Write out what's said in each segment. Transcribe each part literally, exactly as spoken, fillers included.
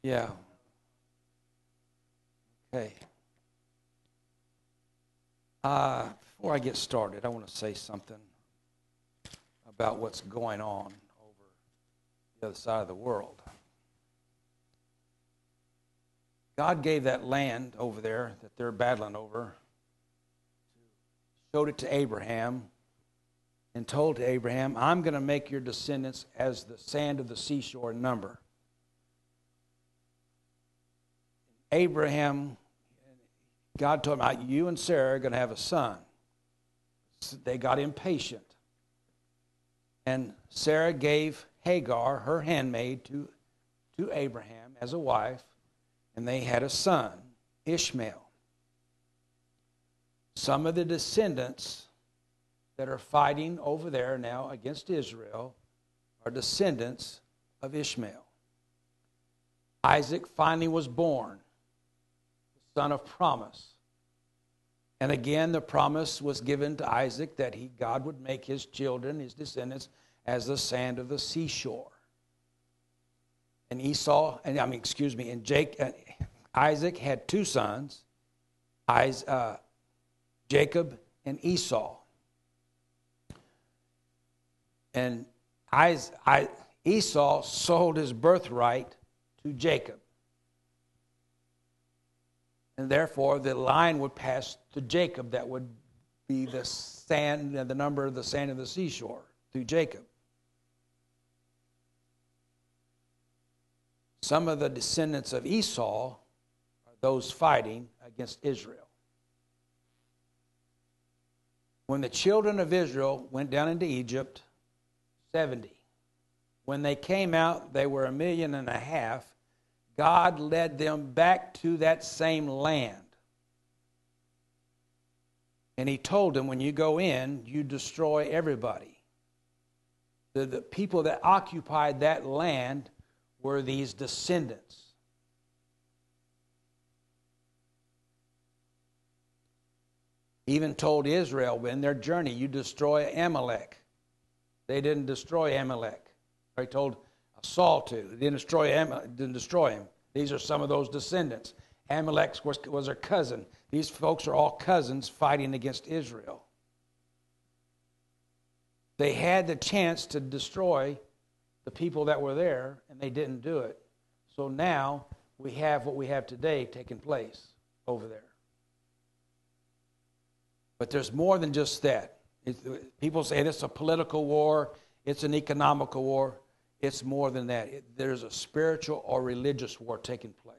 Yeah. Okay. Uh, before I get started, I want to say something about what's going on over the other side of the world. God gave that land over there that they're battling over, showed it to Abraham, and told to Abraham, I'm going to make your descendants as the sand of the seashore in number. Abraham, God told him, you and Sarah are going to have a son. So they got impatient. And Sarah gave Hagar, her handmaid, to, to Abraham as a wife, and they had a son, Ishmael. Some of the descendants that are fighting over there now against Israel are descendants of Ishmael. Isaac finally was born, the son of promise. And again, the promise was given to Isaac that he, God would make his children, his descendants, as the sand of the seashore. And Esau, and I mean, excuse me, and Jake, uh, Isaac had two sons, Isaac, uh, Jacob and Esau. And Esau sold his birthright to Jacob. And therefore, the line would pass to Jacob. That would be the sand, the number of the sand of the seashore through Jacob. Some of the descendants of Esau are those fighting against Israel. When the children of Israel went down into Egypt, seventy. When they came out, they were a million and a half. God led them back to that same land. And he told them, when you go in, you destroy everybody. The, the people that occupied that land were these descendants. He even told Israel in their journey, you destroy Amalek. They didn't destroy Amalek. He told Saul to. They didn't destroy Amalek, didn't destroy him. These are some of those descendants. Amalek was, was their cousin. These folks are all cousins fighting against Israel. They had the chance to destroy the people that were there, and they didn't do it. So now we have what we have today taking place over there. But there's more than just that. It, people say it's a political war, it's an economical war. It's more than that. It, there's a spiritual or religious war taking place.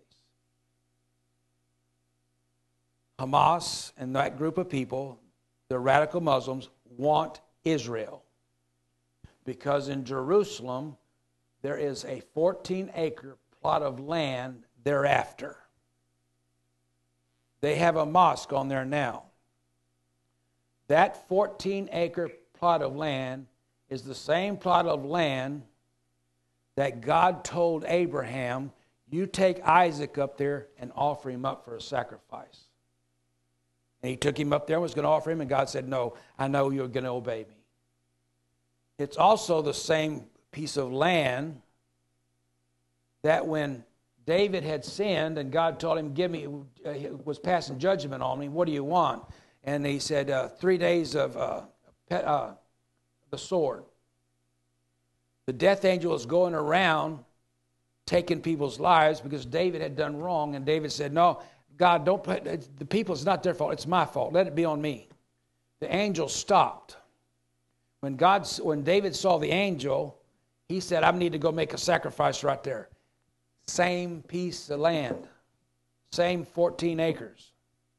Hamas and that group of people, the radical Muslims, want Israel. Because in Jerusalem, there is a fourteen acre plot of land thereafter. They have a mosque on there now. That fourteen acre plot of land is the same plot of land that God told Abraham, you take Isaac up there and offer him up for a sacrifice. And he took him up there and was going to offer him, and God said, no, I know you're going to obey me. It's also the same piece of land that when David had sinned and God told him, give me, uh, was passing judgment on me, what do you want? And he said, uh, three days of uh, pet, uh, the sword. The death angel is going around taking people's lives because David had done wrong. And David said, no, God, don't put, the people, it's not their fault. It's my fault. Let it be on me. The angel stopped. When God, when David saw the angel, he said, I need to go make a sacrifice right there. Same piece of land. Same fourteen acres.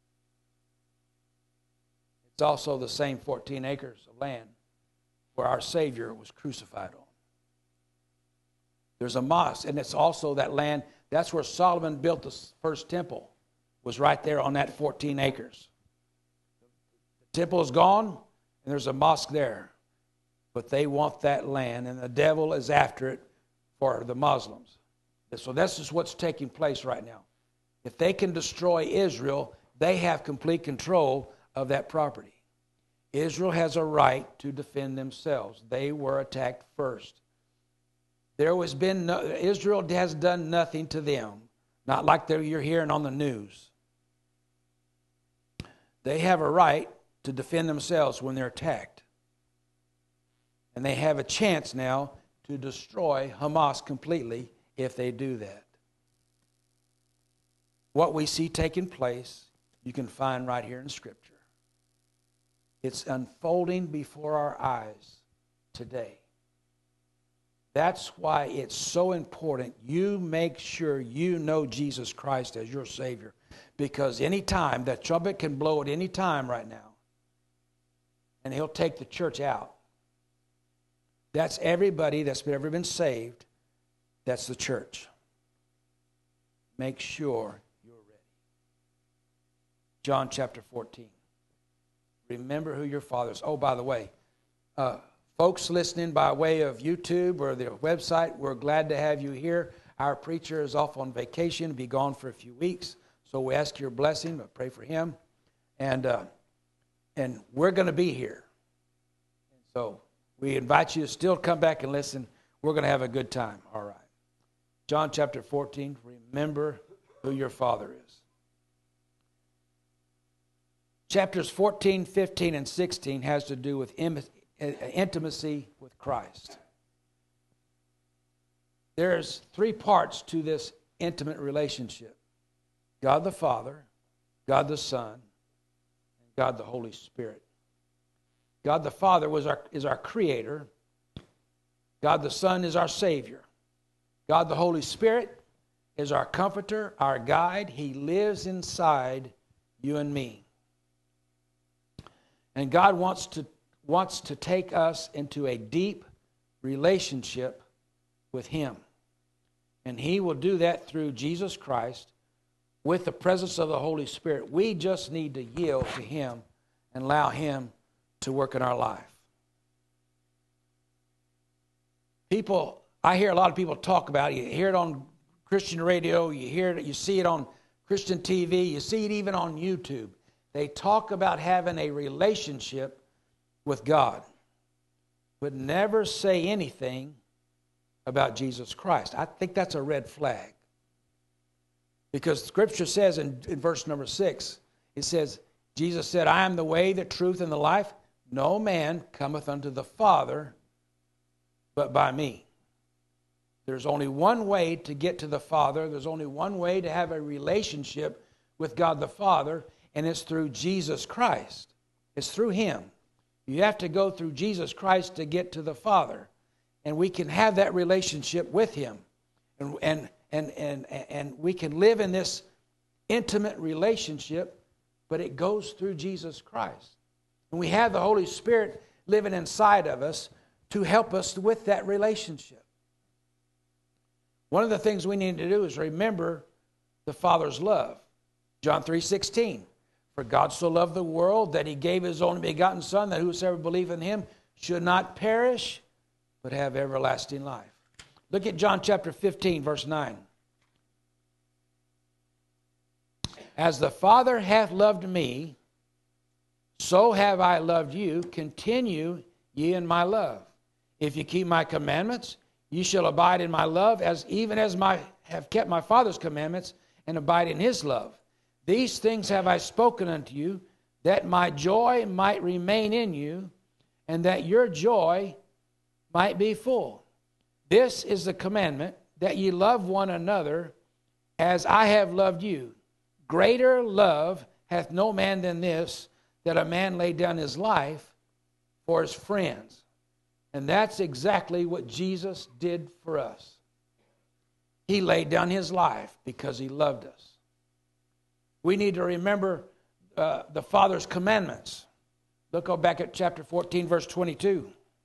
It's also the same fourteen acres of land where our Savior was crucified on. There's a mosque, and it's also that land. That's where Solomon built the first temple, was right there on that fourteen acres. The temple is gone, and there's a mosque there. But they want that land, and the devil is after it for the Muslims. So this is what's taking place right now. If they can destroy Israel, they have complete control of that property. Israel has a right to defend themselves. They were attacked first. There has been no, Israel has done nothing to them, not like you're hearing on the news. They have a right to defend themselves when they're attacked. And they have a chance now to destroy Hamas completely if they do that. What we see taking place, you can find right here in Scripture. It's unfolding before our eyes today. That's why it's so important you make sure you know Jesus Christ as your Savior. Because any time, that trumpet can blow at any time right now. And he'll take the church out. That's everybody that's ever been saved. That's the church. Make sure you're ready. John chapter fourteen. Remember who your father is. Oh, by the way, uh, folks listening by way of YouTube or the website, we're glad to have you here. Our preacher is off on vacation, be gone for a few weeks. So we ask your blessing, but pray for him. And uh, and we're going to be here. And so we invite you to still come back and listen. We're going to have a good time. All right. John chapter fourteen, remember who your father is. Chapters fourteen, fifteen, and sixteen has to do with intimacy with Christ. There's three parts to this intimate relationship. God the Father, God the Son, and God the Holy Spirit. God the Father was our, is our Creator. God the Son is our Savior. God the Holy Spirit is our Comforter, our Guide. He lives inside you and me. And God wants to, wants to take us into a deep relationship with Him. And He will do that through Jesus Christ with the presence of the Holy Spirit. We just need to yield to Him and allow Him to work in our life. People, I hear a lot of people talk about it. You hear it on Christian radio, you hear it, you see it on Christian T V, you see it even on YouTube. They talk about having a relationship with God, but never say anything about Jesus Christ. I think that's a red flag. Because Scripture says in, in verse number six, it says, Jesus said, I am the way, the truth, and the life. No man cometh unto the Father but by me. There's only one way to get to the Father. There's only one way to have a relationship with God the Father, and it's through Jesus Christ. It's through Him. You have to go through Jesus Christ to get to the Father. And we can have that relationship with Him. And, and And, and, and we can live in this intimate relationship, but it goes through Jesus Christ. And we have the Holy Spirit living inside of us to help us with that relationship. One of the things we need to do is remember the Father's love. John three sixteen. For God so loved the world that He gave His only begotten Son, that whosoever believeth in Him should not perish, but have everlasting life. Look at John chapter fifteen, verse nine. As the Father hath loved me, so have I loved you. Continue ye in my love. If you keep my commandments, ye shall abide in my love, as even as I have kept my Father's commandments and abide in His love. These things have I spoken unto you, that my joy might remain in you, and that your joy might be full. This is the commandment, that ye love one another as I have loved you. Greater love hath no man than this, that a man lay down his life for his friends. And that's exactly what Jesus did for us. He laid down His life because He loved us. We need to remember uh, the Father's commandments. Look go back at chapter fourteen, verse twenty-two.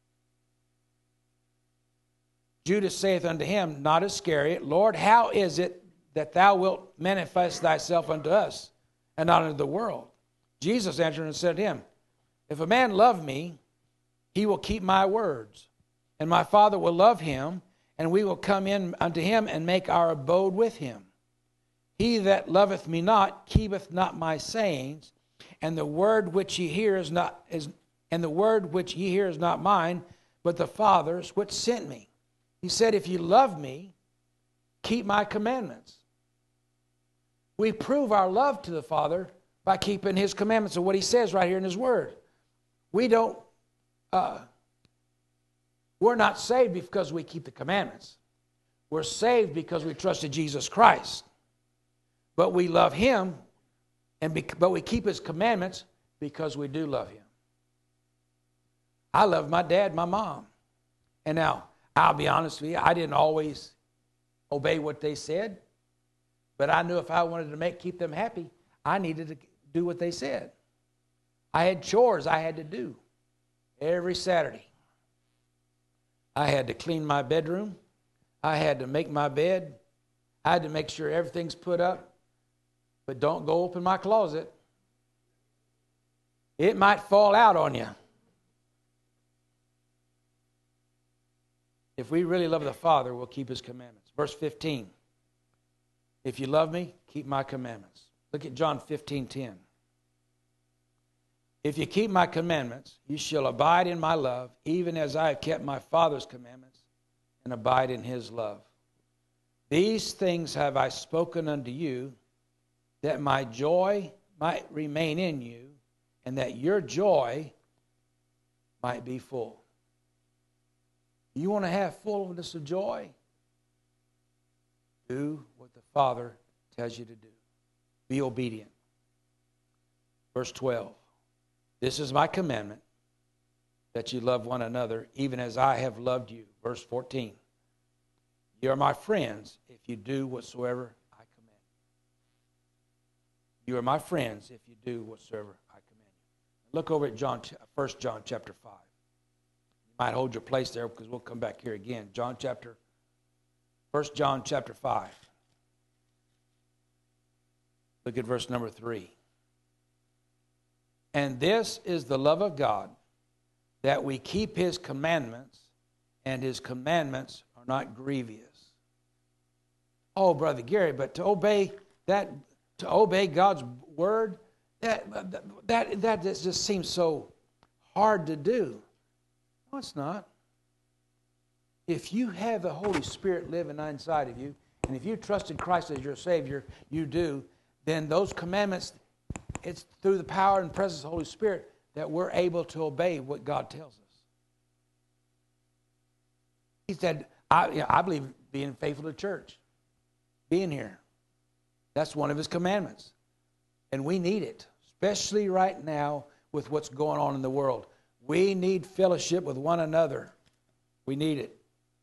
Judas saith unto Him, not Iscariot, Lord, how is it that Thou wilt manifest Thyself unto us, and not unto the world? Jesus answered and said to him, if a man love me, he will keep my words, and my Father will love him, and we will come in unto him and make our abode with him. He that loveth me not keepeth not my sayings, and the word which ye hear is not is and the word which ye hear is not mine, but the Father's which sent me. He said, if you love me, keep my commandments. We prove our love to the Father by keeping his commandments, and what he says right here in his word. We don't, uh, we're not saved because we keep the commandments. We're saved because we trusted Jesus Christ. But we love him, and be, but we keep his commandments because we do love him. I love my dad, my mom. And now, I'll be honest with you, I didn't always obey what they said, but I knew if I wanted to make keep them happy, I needed to do what they said. I had chores I had to do every Saturday. I had to clean my bedroom. I had to make my bed. I had to make sure everything's put up. But don't go open my closet. It might fall out on you. If we really love the Father, we'll keep his commandments. Verse fifteen. If you love me, keep my commandments. Look at John fifteen ten. If you keep my commandments, you shall abide in my love, even as I have kept my Father's commandments and abide in his love. These things have I spoken unto you, that my joy might remain in you, and that your joy might be full. You want to have fullness of joy? Do what the Father tells you to do. Be obedient. Verse twelve. This is my commandment, that you love one another, even as I have loved you. Verse fourteen. You are my friends if you do whatsoever I command you. You are my friends if you do whatsoever I command you. Look over at John, First John chapter five. You might hold your place there because we'll come back here again. John chapter, First John chapter five. Look at verse number three. And this is the love of God, that we keep his commandments, and his commandments are not grievous. Oh, Brother Gary, but to obey that, to obey God's word, that that that just seems so hard to do. No, it's not. If you have the Holy Spirit living inside of you, and if you trusted Christ as your Savior, you do, then those commandments, it's through the power and presence of the Holy Spirit that we're able to obey what God tells us. He said, I, you know, I believe being faithful to church, being here. That's one of his commandments. And we need it, especially right now with what's going on in the world. We need fellowship with one another. We need it.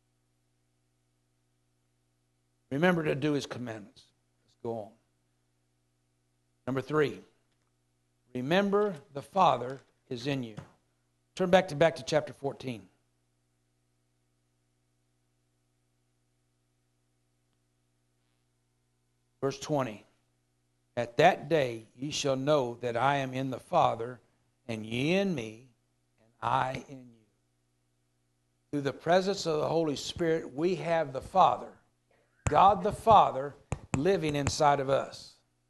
Remember to do his commandments. Let's go on. Number three. Remember the Father is in you. Turn back to back to chapter fourteen. Verse twenty. At that day ye shall know that I am in the Father, and ye in me, and I in you. Through the presence of the Holy Spirit, we have the Father, God the Father, living inside of us.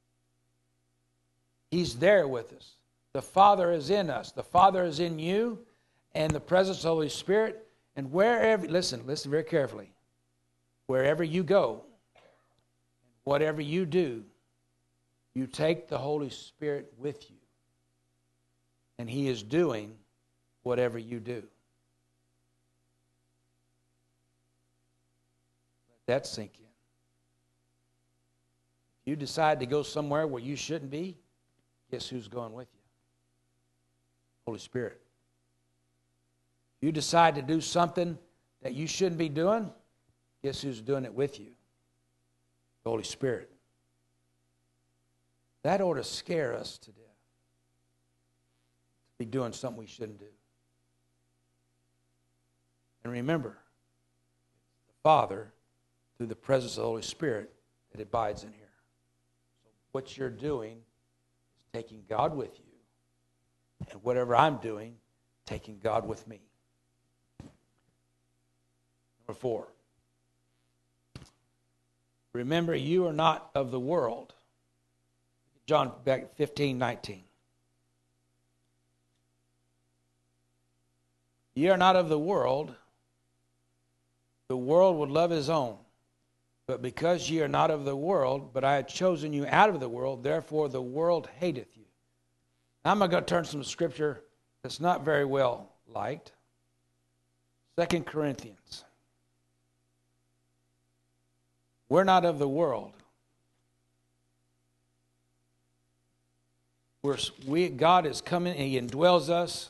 He's there with us. The Father is in us. The Father is in you, and the presence of the Holy Spirit. And wherever, listen, listen very carefully. Wherever you go, whatever you do, you take the Holy Spirit with you. And he is doing whatever you do. Let that sink in. If you decide to go somewhere where you shouldn't be, guess who's going with you? Holy Spirit. You decide to do something that you shouldn't be doing, guess who's doing it with you? The Holy Spirit. That ought to scare us to death. To be doing something we shouldn't do. And remember, the Father, through the presence of the Holy Spirit, that abides in here. So what you're doing is taking God with you. And whatever I'm doing, taking God with me. Number four. Remember, you are not of the world. John back fifteen nineteen. Ye are not of the world. The world would love his own. But because ye are not of the world, but I have chosen you out of the world, therefore the world hateth you. Now I'm going to turn some scripture that's not very well liked. Second Corinthians. We're not of the world. We're, we, God is coming and he indwells us.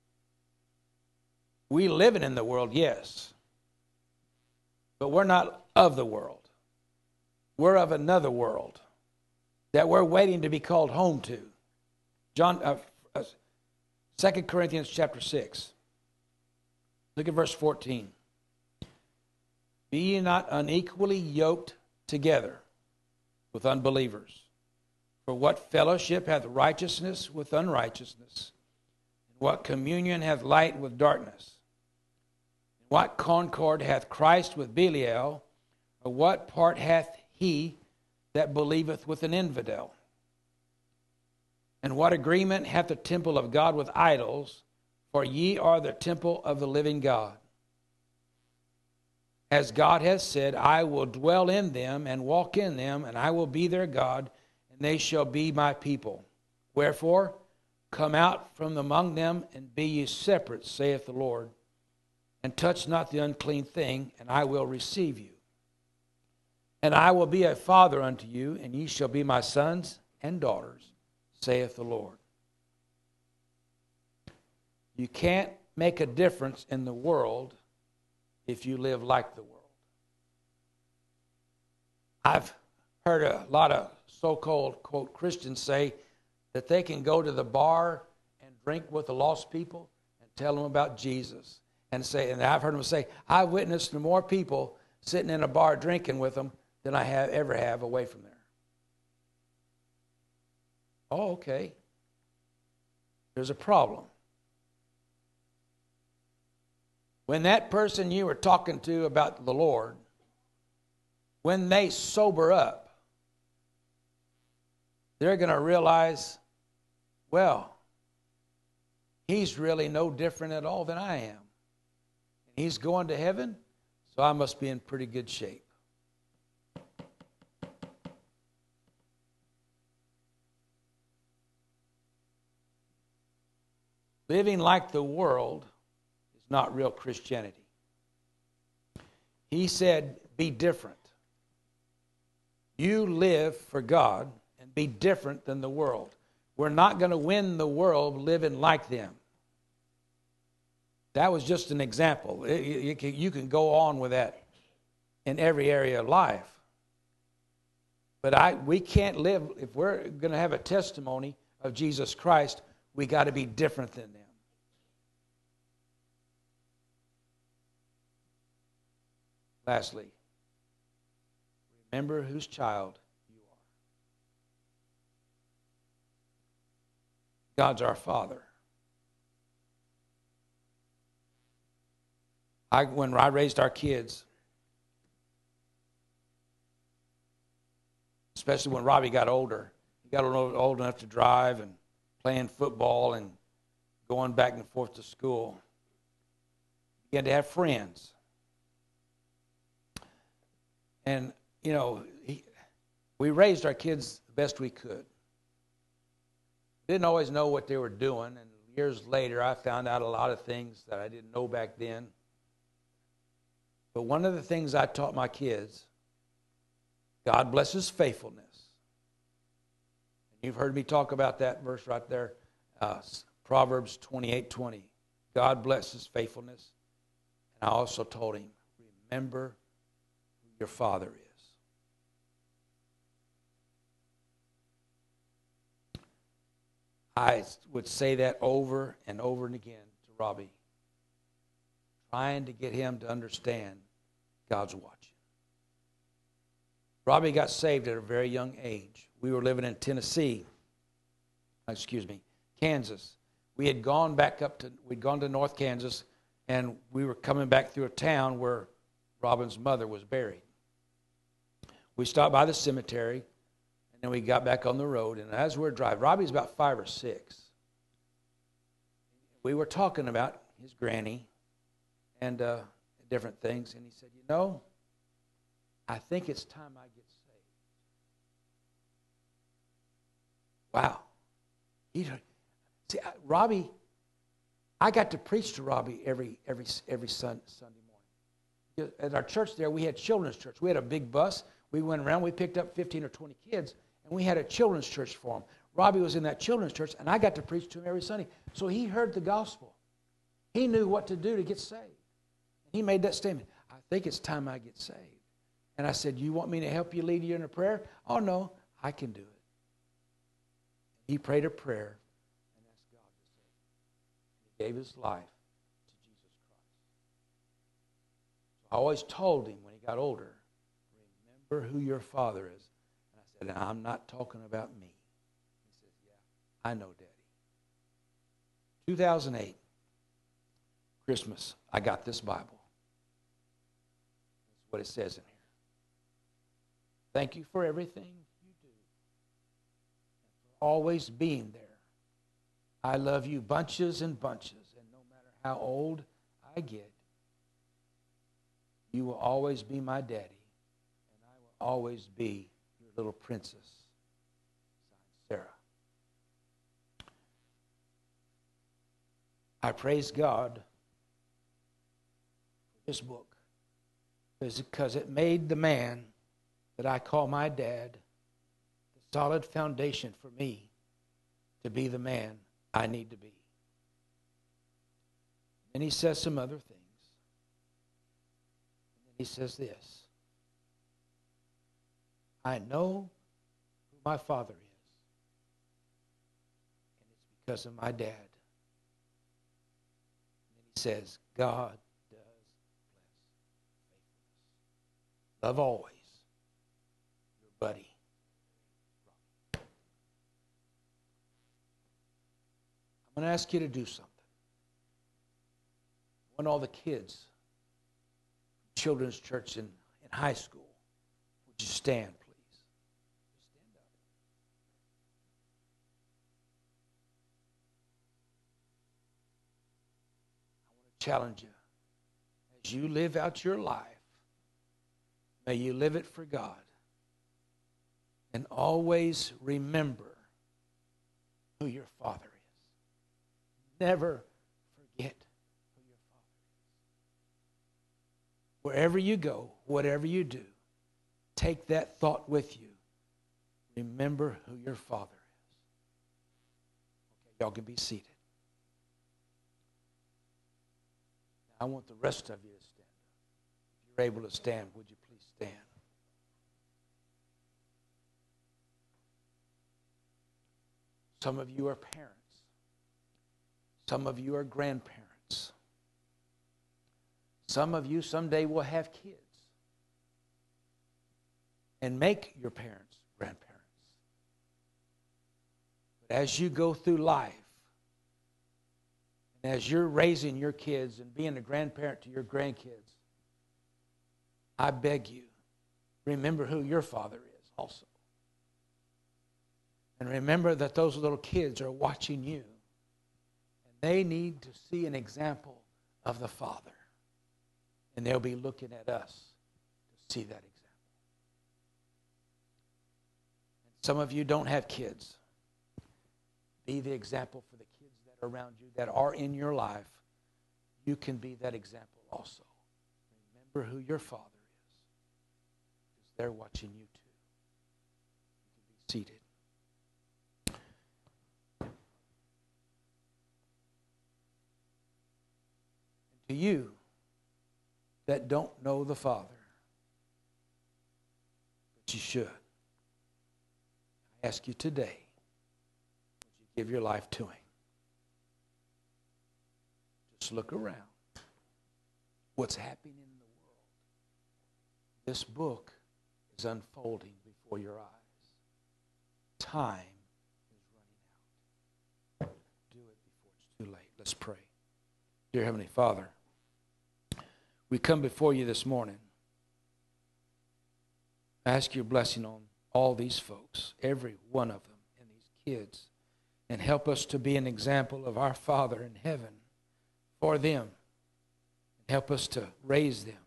We live in the world, yes. But we're not of the world. We're of another world that we're waiting to be called home to. John, uh, uh, Second Corinthians chapter six. Look at verse fourteen. Be ye not unequally yoked together with unbelievers. For what fellowship hath righteousness with unrighteousness? And what communion hath light with darkness? And what concord hath Christ with Belial? Or what part hath he that believeth with an infidel? And what agreement hath the temple of God with idols? For ye are the temple of the living God. As God has said, I will dwell in them and walk in them, and I will be their God, and they shall be my people. Wherefore, come out from among them, and be ye separate, saith the Lord, and touch not the unclean thing, and I will receive you. And I will be a father unto you, and ye shall be my sons and daughters, saith the Lord. You can't make a difference in the world if you live like the world. I've heard a lot of so-called, quote, Christians say that they can go to the bar and drink with the lost people and tell them about Jesus. And say, and I've heard them say, I've witnessed more people sitting in a bar drinking with them than I have ever have away from there. Oh, okay. There's a problem. When that person you were talking to about the Lord, when they sober up, they're going to realize, well, he's really no different at all than I am. He's going to heaven, so I must be in pretty good shape. Living like the world is not real Christianity. He said, be different. You live for God and be different than the world. We're not going to win the world living like them. That was just an example. It, you, can, you can go on with that in every area of life. But I, we can't live, if we're going to have a testimony of Jesus Christ, we got to be different than them. Lastly, remember whose child you are. God's our Father. I, when I raised our kids, especially when Robbie got older, he got old enough to drive and playing football and going back and forth to school. He began to have friends. And, you know, he, we raised our kids the best we could. Didn't always know what they were doing, and years later I found out a lot of things that I didn't know back then. But one of the things I taught my kids, God blesses faithfulness. And you've heard me talk about that verse right there, uh, Proverbs twenty-eight twenty. God blesses faithfulness. And I also told him, remember who your father is. I would say that over and over and again to Robbie, trying to get him to understand God's watching. Robbie got saved at a very young age. We were living in Tennessee, excuse me, Kansas. We had gone back up to, we'd gone to North Kansas, and we were coming back through a town where Robin's mother was buried. We stopped by the cemetery, and then we got back on the road, and as we were driving, Robbie's about five or six. We were talking about his granny, and uh, different things. And he said, you know, I think it's time I get saved. Wow. He, see, Robbie, I got to preach to Robbie every every every sun, Sunday morning. At our church there, we had children's church. We had a big bus. We went around. We picked up fifteen or twenty kids, and we had a children's church for him. Robbie was in that children's church, and I got to preach to him every Sunday. So he heard the gospel. He knew what to do to get saved. And he made that statement, I think it's time I get saved. And I said, you want me to help you lead you in a prayer? Oh, no, I can do it. He prayed a prayer and asked God to save him. He gave his life to Jesus Christ. So I always told him when he got older, remember who your father is. And I said, I'm not talking about me. He says, yeah, I know, Daddy. two thousand eight, Christmas, I got this Bible. That's what it says in here. Thank you for everything you do and for always being there. I love you bunches and bunches, and no matter how old I get, you will always be my daddy, and I will always be your little princess. Signed, Sarah. I praise God for this book because it made the man that I call my dad the solid foundation for me to be the man I need to be. And he says some other things. And then he says this. I know who my father is. And it's because of my dad. And he says, God does bless faithfulness. Love always. Your buddy. I'm going to ask you to do something. I want all the kids, children's church in, in high school, would you stand, please? Stand up. I want to challenge you. As you live out your life, may you live it for God. And always remember who your Father is. Never forget who your Father is. Wherever you go, whatever you do, take that thought with you. Remember who your Father is. Okay, y'all can be seated. Now, I want the rest of you to stand up. If you're able to stand, would you please stand? Some of you are parents. Some of you are grandparents. Some of you someday will have kids and make your parents grandparents. But as you go through life, and as you're raising your kids and being a grandparent to your grandkids, I beg you, remember who your father is also. And remember that those little kids are watching you. And they need to see an example of the Father. And they'll be looking at us to see that example. And some of you don't have kids. Be the example for the kids that are around you, that are in your life. You can be that example also. Remember who your Father is. Because they're watching you too. You can be seated. To you that don't know the Father, but you should, I ask you today, would you give your life to Him? Just look around. What's happening in the world? This book is unfolding before your eyes. Time is running out. Do it before it's too late. Let's pray. Dear Heavenly Father, we come before you this morning. I ask your blessing on all these folks, every one of them, and these kids, and help us to be an example of our Father in heaven for them. And Help us to raise them.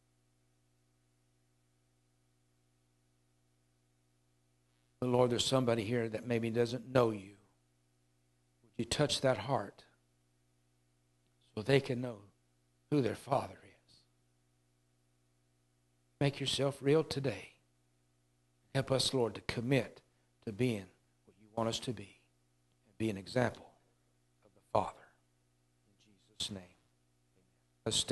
But Lord, there's somebody here that maybe doesn't know you. Would you touch that heart so they can know who their Father is? Make yourself real today. Help us, Lord, to commit to being what you want us to be and be an example of the Father. In Jesus' name, amen. Let's stand.